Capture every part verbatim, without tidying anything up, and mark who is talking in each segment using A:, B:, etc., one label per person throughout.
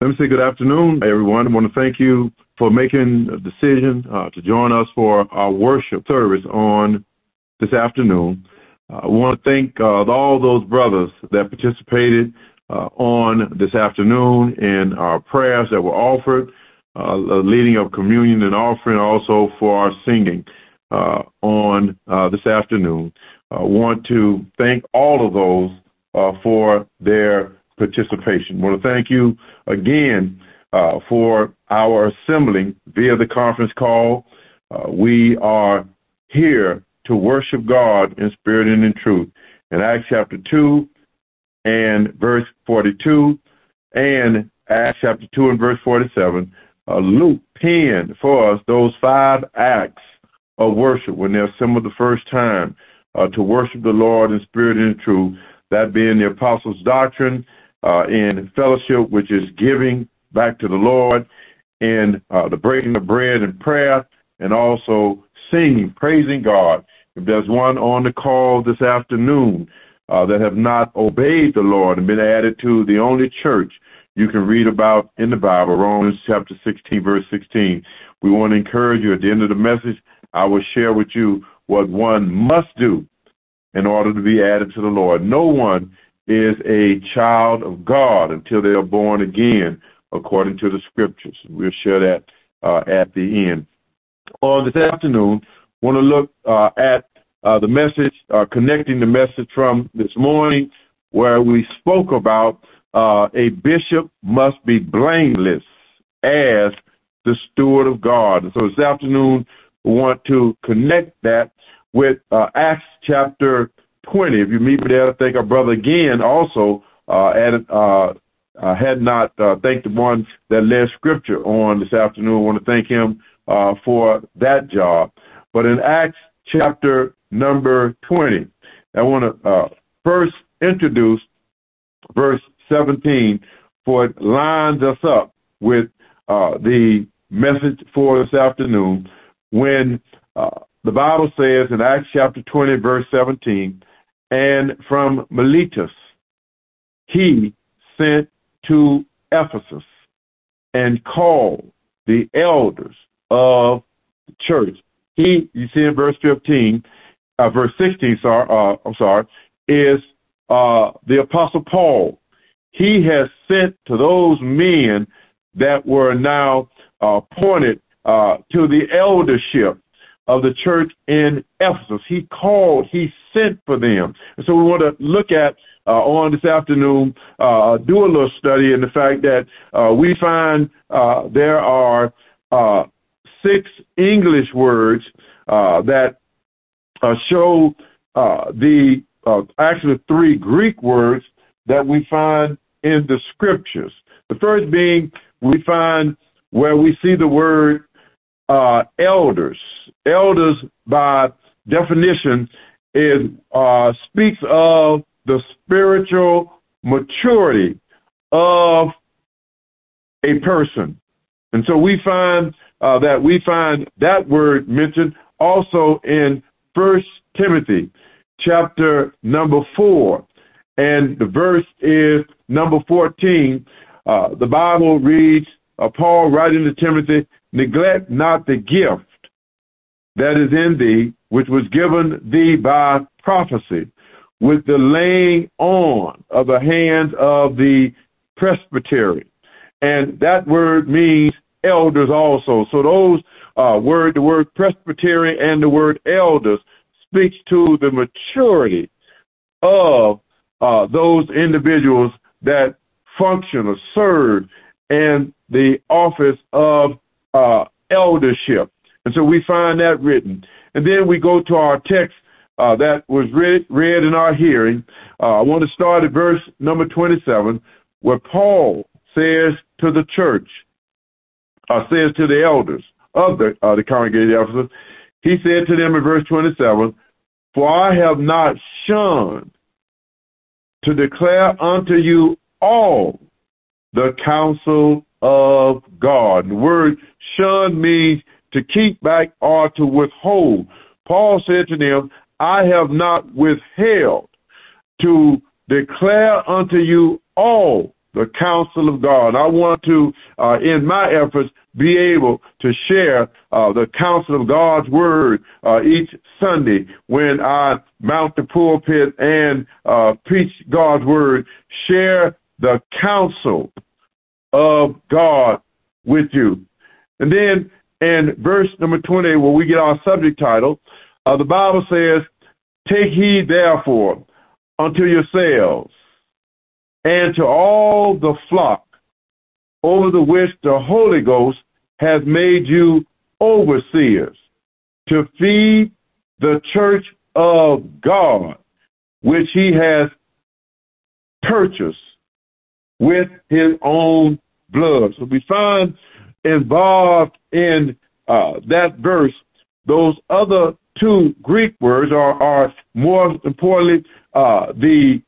A: Let me say good afternoon, everyone. I want to thank you for making a decision uh, to join us for our worship service on this afternoon. Uh, I want to thank uh, all those brothers that participated uh, on this afternoon in our prayers that were offered, uh, leading of communion and offering, also for our singing uh, on uh, this afternoon. I want to thank all of those uh, for their participation. I want to thank you again uh, for our assembling via the conference call. Uh, we are here to worship God in spirit and in truth. In Acts chapter two and verse forty-two and Acts chapter two and verse forty-seven, uh, Luke penned for us those five acts of worship when they assembled the first time uh, to worship the Lord in spirit and in truth, that being the apostles' doctrine, Uh, in fellowship, which is giving back to the Lord, in uh, the breaking of bread and prayer, and also singing, praising God. If there's one on the call this afternoon uh, that have not obeyed the Lord and been added to the only church you can read about in the Bible, Romans chapter sixteen, verse sixteen, we want to encourage you. At the end of the message, I will share with you what one must do in order to be added to the Lord. No one is a child of God until they are born again, according to the scriptures. We'll share that uh, at the end. On this afternoon, I want to look uh, at uh, the message, uh, connecting the message from this morning, where we spoke about uh, a bishop must be blameless as the steward of God. And so this afternoon, we want to connect that with uh, Acts chapter twenty. If you meet me there, thank our brother again. Also, uh, added, uh, I had not uh, thanked the one that led scripture on this afternoon. I want to thank him uh, for that job. But in Acts chapter number twenty, I want to uh, first introduce verse seventeen, for it lines us up with uh, the message for this afternoon when uh, the Bible says in Acts chapter twenty, verse seventeen, and from Miletus he sent to Ephesus and called the elders of the church. He, you see in verse fifteen, uh, verse sixteen, sorry, uh, I'm sorry, is uh, the Apostle Paul. He has sent to those men that were now uh, appointed uh, to the eldership of the church in Ephesus. He called, he sent for them. And so we want to look at, uh, on this afternoon, uh, do a little study in the fact that uh, we find uh, there are uh, six English words uh, that uh, show uh, the, uh, actually three Greek words that we find in the scriptures. The first being, we find where we see the word Uh, elders. Elders, by definition, is uh, speaks of the spiritual maturity of a person. And so we find uh, that we find that word mentioned also in First Timothy chapter number four, and the verse is number fourteen. Uh, the Bible reads, uh, Paul writing to Timothy, neglect not the gift that is in thee, which was given thee by prophecy, with the laying on of the hands of the presbytery. And that word means elders also. So those uh, word, the word presbytery and the word elders speaks to the maturity of uh, those individuals that function or serve in the office of uh, eldership. And so we find that written. And then we go to our text uh, that was read, read in our hearing. Uh, I want to start at verse number twenty-seven, where Paul says to the church, uh, says to the elders of the, uh, the congregation of Ephesus, he said to them in verse twenty-seven, for I have not shunned to declare unto you all the counsel of God. The word shun means to keep back or to withhold. Paul said to them, I have not withheld to declare unto you all the counsel of God. I want to, uh, in my efforts, be able to share uh, the counsel of God's word uh, each Sunday when I mount the pulpit and uh, preach God's word. Share the counsel of God with you. And then in verse number twenty, where we get our subject title, uh, the Bible says, "Take heed therefore unto yourselves and to all the flock over the which the Holy Ghost has made you overseers, to feed the church of God, which he has purchased with his own blood." So we find involved in uh, that verse those other two Greek words, are, are more importantly uh, the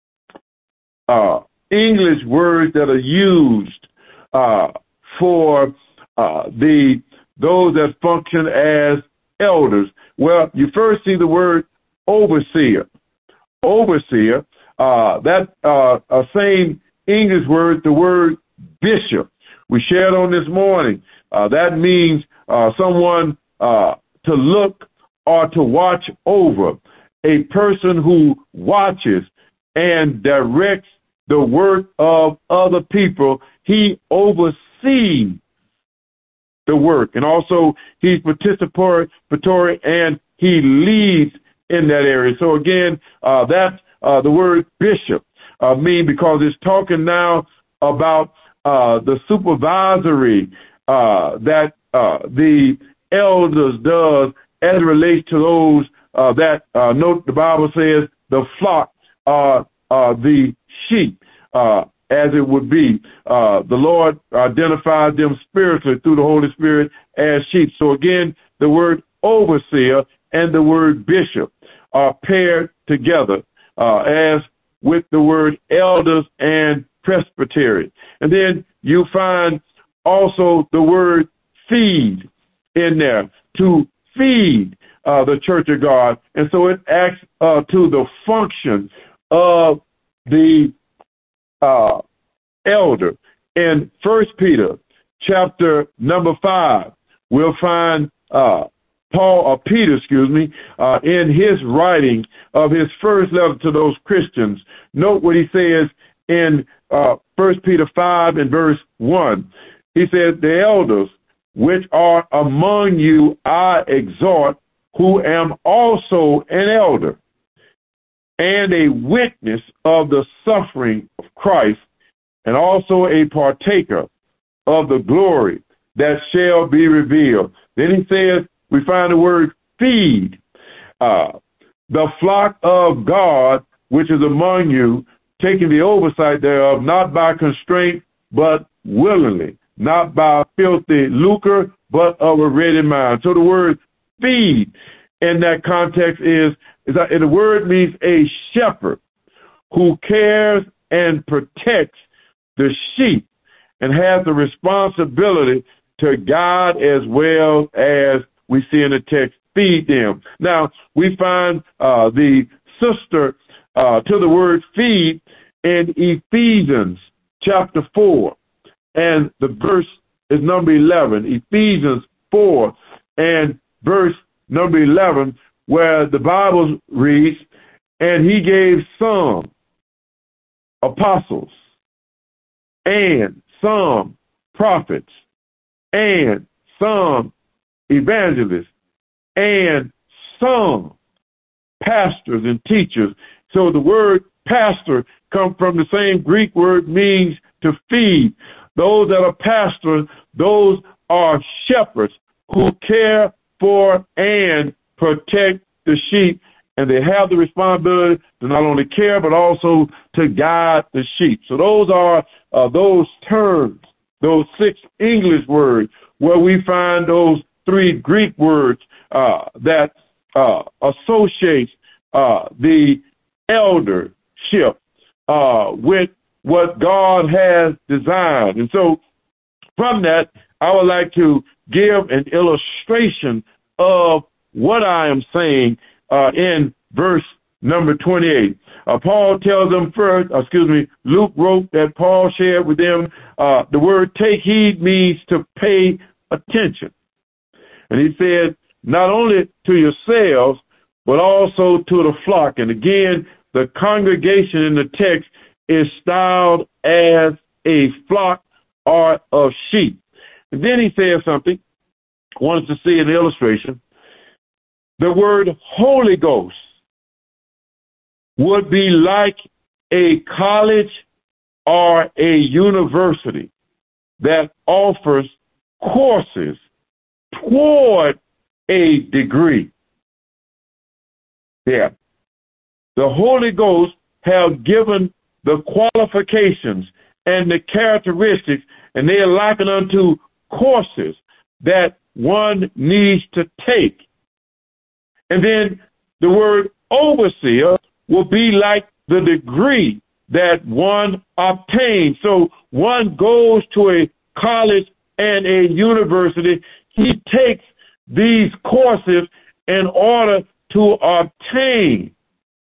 A: uh, English words that are used uh, for uh, the those that function as elders. Well, you first see the word overseer. Overseer, uh, that uh, uh, same English word, the word bishop, we shared on this morning. Uh, that means uh, someone uh, to look or to watch over, a person who watches and directs the work of other people. He oversees the work, and also he's participatory and he leads in that area. So again, uh, that's uh, the word bishop uh, mean because it's talking now about uh, the supervisory uh, that uh, the elders does as it relates to those uh, that uh, note the Bible says the flock are uh, the sheep. Uh, as it would be. Uh, the Lord identified them spiritually through the Holy Spirit as sheep. So again, the word overseer and the word bishop are paired together uh, as with the word elders and presbytery. And then you find also the word feed in there, to feed uh, the church of God. And so it acts uh, to the function of the Uh, elder. In First Peter chapter number five, we'll find uh, Paul, or Peter, excuse me, uh, in his writing of his first letter to those Christians. Note what he says in uh, First Peter five and verse one. He says, "The elders which are among you I exhort, who am also an elder and a witness of the suffering of Christ, and also a partaker of the glory that shall be revealed." Then he says, we find the word feed, uh, the flock of God, which is among you, taking the oversight thereof, not by constraint, but willingly, not by filthy lucre, but of a ready mind. So the word feed in that context is, is that the word means a shepherd who cares and protects the sheep and has the responsibility to guide as well as we see in the text, feed them. Now, we find uh, the sister uh, to the word feed in Ephesians chapter four, and the verse is number eleven, Ephesians four and verse number eleven, where the Bible reads, "And he gave some apostles, and some prophets, and some evangelists, and some pastors and teachers." So the word pastor comes from the same Greek word, means to feed. Those that are pastors, those are shepherds who care for and protect the sheep, and they have the responsibility to not only care but also to guide the sheep. So those are uh, those terms, those six English words, where we find those three Greek words uh, that uh, associate uh, the eldership uh, with what God has designed. And so from that, I would like to give an illustration of what I am saying uh, in verse number twenty-eight. uh, Paul tells them first, uh, excuse me, Luke wrote that Paul shared with them, uh, the word take heed means to pay attention. And he said, not only to yourselves, but also to the flock. And again, the congregation in the text is styled as a flock or of sheep. And then he says something, I wanted to see an illustration. The word Holy Ghost would be like a college or a university that offers courses toward a degree. Yeah. The Holy Ghost have given the qualifications and the characteristics, and they are likened unto courses that one needs to take. And then the word overseer will be like the degree that one obtains. So one goes to a college and a university. He takes these courses in order to obtain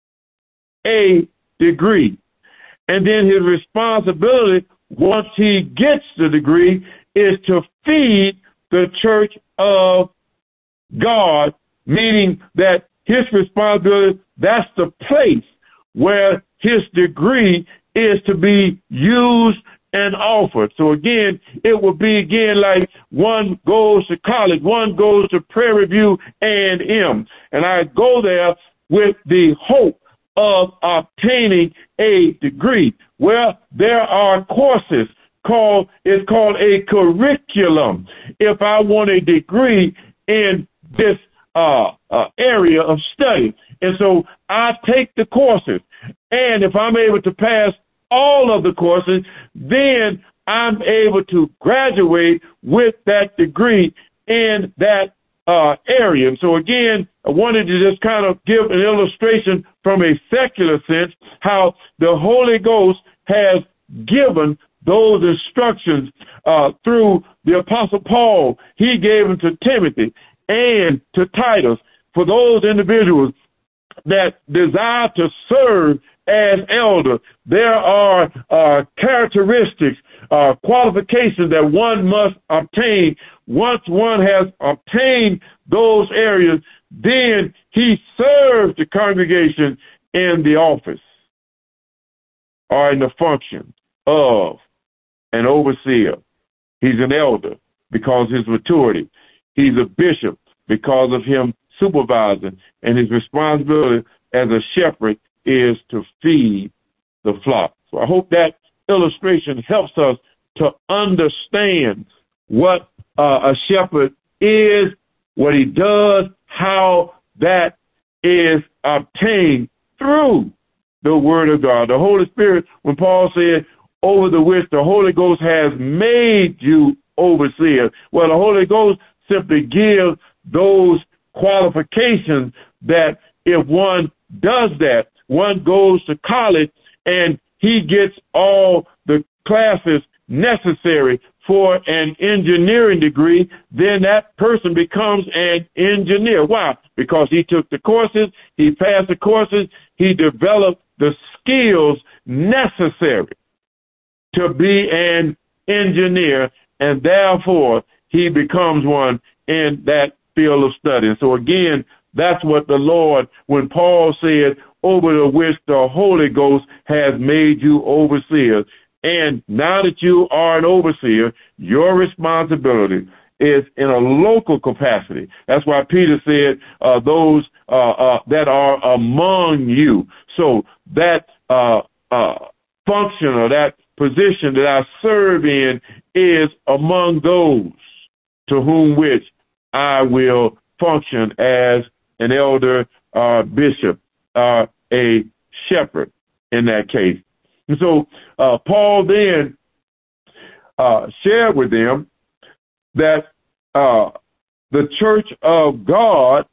A: a degree. And then his responsibility, once he gets the degree, is to feed the church of God, meaning that his responsibility, that's the place where his degree is to be used and offered. So again, it will be again like one goes to college, one goes to Prairie View A and M, and I go there with the hope of obtaining a degree. Well, there are courses called, it's called a curriculum. If I want a degree in this uh, uh, area of study, and so I take the courses, and if I'm able to pass all of the courses, then I'm able to graduate with that degree in that uh, area. And so again, I wanted to just kind of give an illustration from a secular sense, how the Holy Ghost has given those instructions uh, through the Apostle Paul. He gave them to Timothy and to Titus for those individuals that desire to serve as elder. There are uh, characteristics, uh, qualifications that one must obtain. Once one has obtained those areas, then he serves the congregation in the office or in the function of an overseer. He's an elder because of his maturity. He's a bishop because of him supervising, and his responsibility as a shepherd is to feed the flock. So I hope that illustration helps us to understand what uh, a shepherd is, what he does, how that is obtained through the Word of God. The Holy Spirit, when Paul said, over the which the Holy Ghost has made you overseers, well, the Holy Ghost simply gives those qualifications that if one does that, one goes to college and he gets all the classes necessary for an engineering degree, then that person becomes an engineer. Why? Because he took the courses, he passed the courses, he developed the skills necessary to be an engineer, and therefore he becomes one in that field of study. And so again, that's what the Lord, when Paul said, over the which the Holy Ghost has made you overseers. And now that you are an overseer, your responsibility is in a local capacity. That's why Peter said, uh, those uh, uh, that are among you. So that uh, uh, function or that position that I serve in is among those to whom which I will function as an elder, uh, bishop, uh, a shepherd in that case. And so uh, Paul then uh, shared with them that uh, the church of God,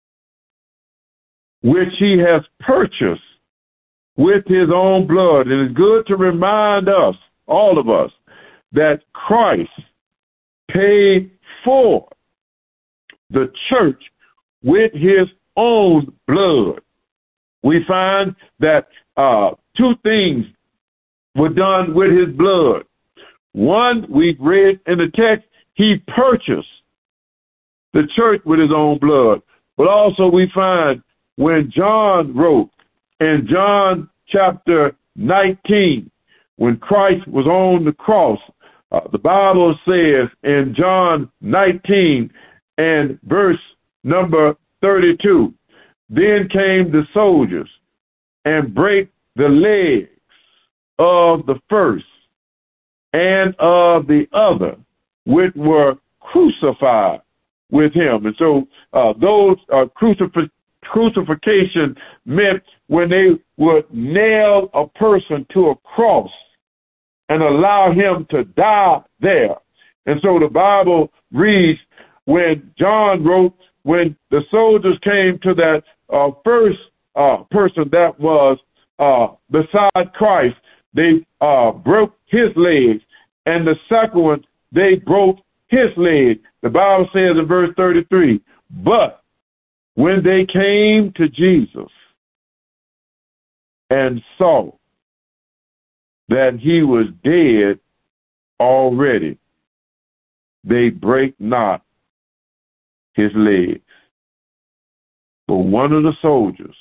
A: which he has purchased with his own blood, and it's good to remind us, all of us, that Christ paid for the church with his own blood. we find that uh, two things were done with his blood. One, we read in the text, he purchased the church with his own blood. But also we find when John wrote in John chapter nineteen, when Christ was on the cross, uh, the Bible says in John nineteen and verse number thirty-two, then came the soldiers and brake the legs of the first and of the other, which were crucified with him. And so uh, those uh, crucif- crucifixion meant when they would nail a person to a cross and allow him to die there. And so the Bible reads, when John wrote, when the soldiers came to that uh, first uh, person that was uh, beside Christ, they uh, broke his legs, and the second one, they broke his leg. The Bible says in verse thirty-three, but when they came to Jesus and saw that he was dead already, they brake not his legs. But one of the soldiers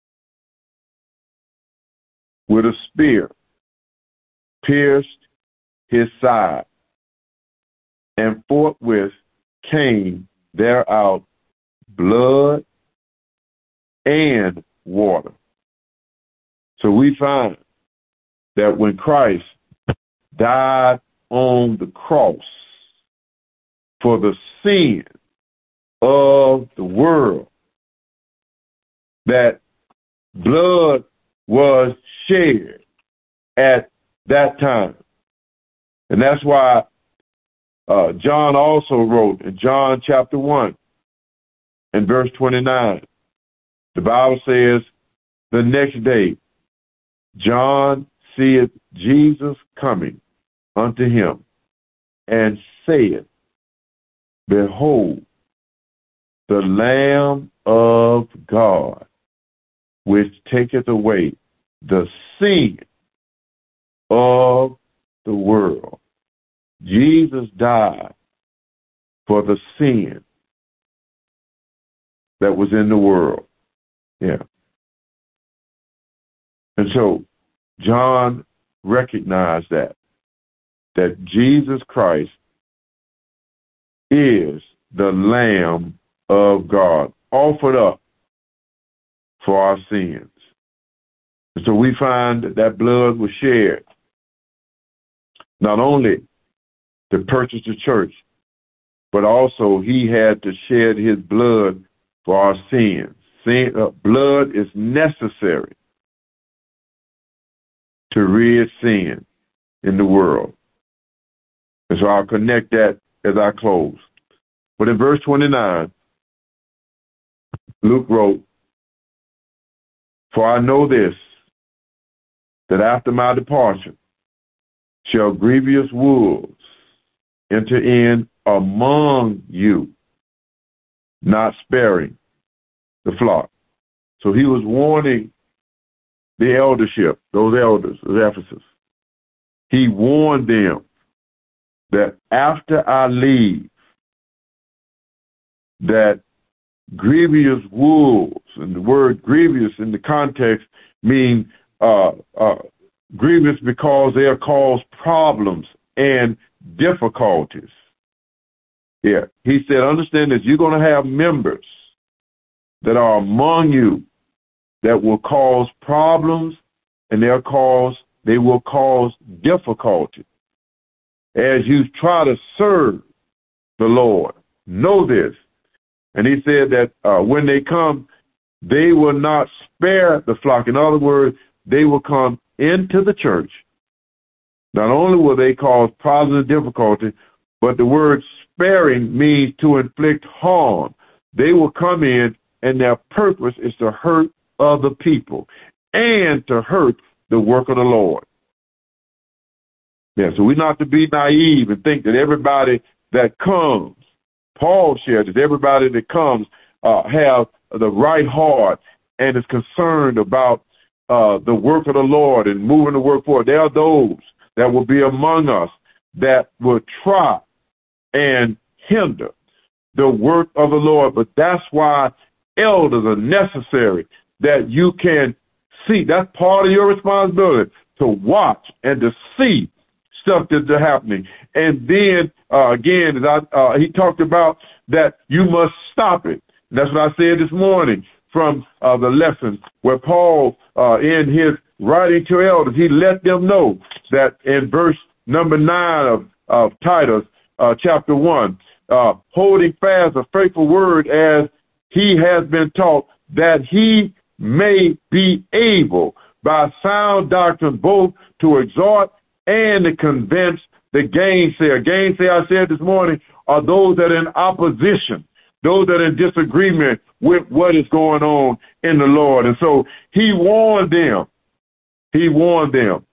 A: with a spear pierced his side, and forthwith came there out blood and water. So we find that when Christ died on the cross for the sin of the world, that blood was shed at that time. And that's why uh, John also wrote in John chapter one and verse twenty-nine, the Bible says, the next day John seeth Jesus coming unto him, and saith, behold, the Lamb of God, which taketh away the sin of the world. Jesus died for the sin that was in the world. Yeah. And so John recognized that, that Jesus Christ is the Lamb of God, offered up for our sins. And so we find that that blood was shed not only to purchase the church, but also he had to shed his blood for our sins. Sin, uh, blood is necessary to rid sin in the world. And so I'll connect that as I close. But in verse twenty-nine, Luke wrote, for I know this, that after my departure shall grievous wolves enter in among you, not sparing the flock. So he was warning the eldership, those elders of Ephesus. He warned them that after I leave, that grievous wolves, and the word grievous in the context means uh, uh, grievous because they'll cause problems and difficulties. Yeah, he said, understand this, you're going to have members that are among you that will cause problems, and they'll cause, they will cause difficulty as you try to serve the Lord. Know this. And he said that uh, when they come, they will not spare the flock. In other words, they will come into the church. Not only will they cause problems and difficulty, but the word sparing means to inflict harm. They will come in, and their purpose is to hurt other people and to hurt the work of the Lord. Yeah, so we're not to be naive and think that everybody that comes, Paul shared that everybody that comes uh, have the right heart and is concerned about uh, the work of the Lord and moving the work forward. There are those that will be among us that will try and hinder the work of the Lord. But that's why elders are necessary, that you can see. That's part of your responsibility, to watch and to see stuff that's happening. And then, uh, again, as I, uh, he talked about that you must stop it. And that's what I said this morning from uh, the lesson where Paul, uh, in his writing to elders, he let them know that in verse number nine of, of Titus, uh, chapter one, uh, holding fast a faithful word as he has been taught, that he may be able by sound doctrine both to exhort and to convince the gainsayer. Gainsayer, I said this morning, are those that are in opposition, those that are in disagreement with what is going on in the Lord. And so he warned them, he warned them,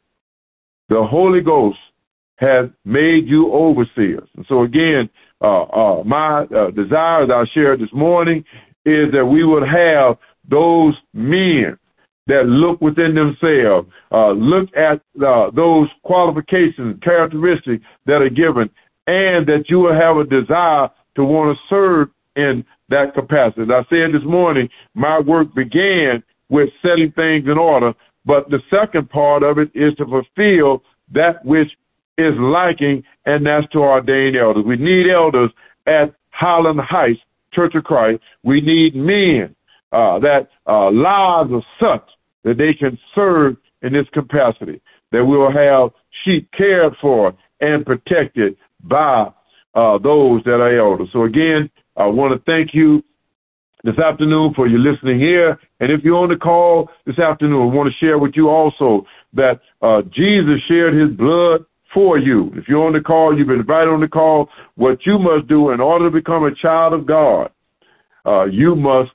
A: the Holy Ghost has made you overseers. And so again, uh, uh, my uh, desire that I shared this morning is that we would have those men that look within themselves, uh, look at uh, those qualifications, characteristics that are given, and that you will have a desire to want to serve in that capacity. As I said this morning, my work began with setting things in order, but the second part of it is to fulfill that which is lacking, and that's to ordain elders. We need elders at Highland Heights Church of Christ. We need men uh, that uh, lives are such that they can serve in this capacity, that we will have sheep cared for and protected by uh, those that are elders. So again, I want to thank you this afternoon for your listening here. And if you're on the call this afternoon, I want to share with you also that uh, Jesus shared his blood for you. If you're on the call, you've been invited on the call, what you must do in order to become a child of God, uh, you must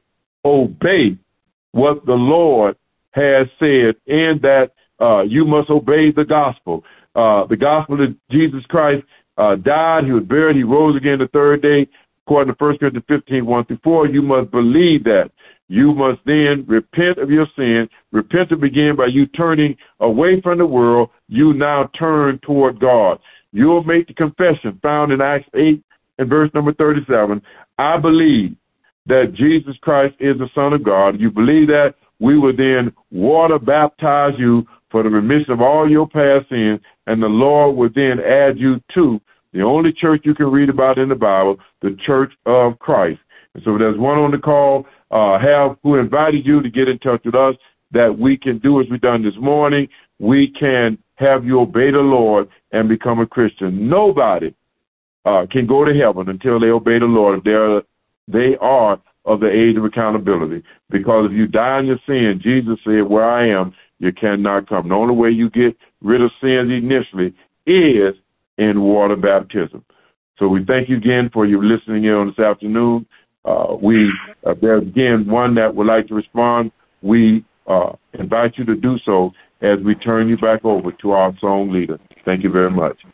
A: obey what the Lord has said, in that uh, you must obey the gospel. Uh, the gospel of Jesus Christ uh, died, he was buried, he rose again the third day, according to First Corinthians fifteen, one through four. You must believe that. You must then repent of your sin. Repent to begin by you turning away from the world. You now turn toward God. You will make the confession found in Acts eight and verse number thirty-seven. I believe that Jesus Christ is the Son of God. You believe that, we will then water baptize you for the remission of all your past sins, and the Lord will then add you to the only church you can read about in the Bible, the Church of Christ. And so there's one on the call, uh, have who invited you to get in touch with us, that we can do as we've done this morning. We can have you obey the Lord and become a Christian. Nobody uh, can go to heaven until they obey the Lord if they're, they are of the age of accountability. Because if you die in your sin, Jesus said, where I am, you cannot come. The only way you get rid of sins initially is in water baptism. So we thank you again for you listening in on this afternoon. Uh, we, uh, there's again one that would like to respond. We uh, invite you to do so as we turn you back over to our song leader. Thank you very much.